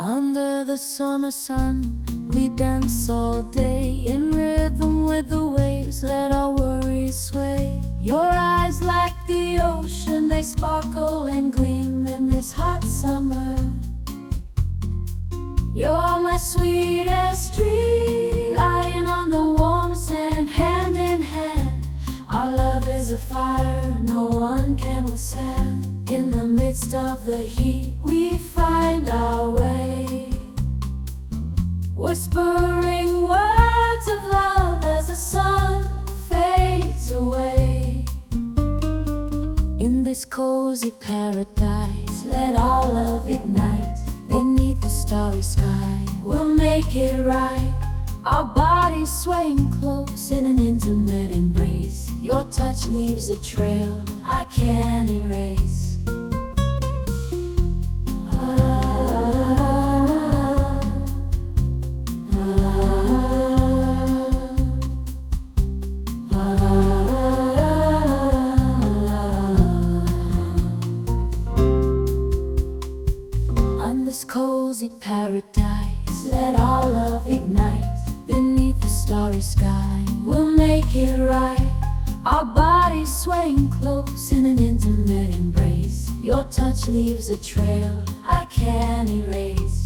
Under the summer sun, we dance all day in rhythm with the waves, let our worries sway. Your eyes like the ocean, they sparkle and gleam in this hot summer. You're my sweetest dream, lying on the warm sand, hand in hand. Our love is a fire no one can withstand. In the midst of the heat, we find our way, whispering words of love as the sun fades away. In this cozy paradise, let our love ignite. Beneath the starry sky, we'll make it right. Our bodies swaying close in an intimate embrace. Your touch leaves a trail I can't erase. On this cozy paradise, let our love ignite. Beneath the starry sky, we'll make it right. Our bodies swaying close in an intimate embrace. Your touch leaves a trail I can't erase.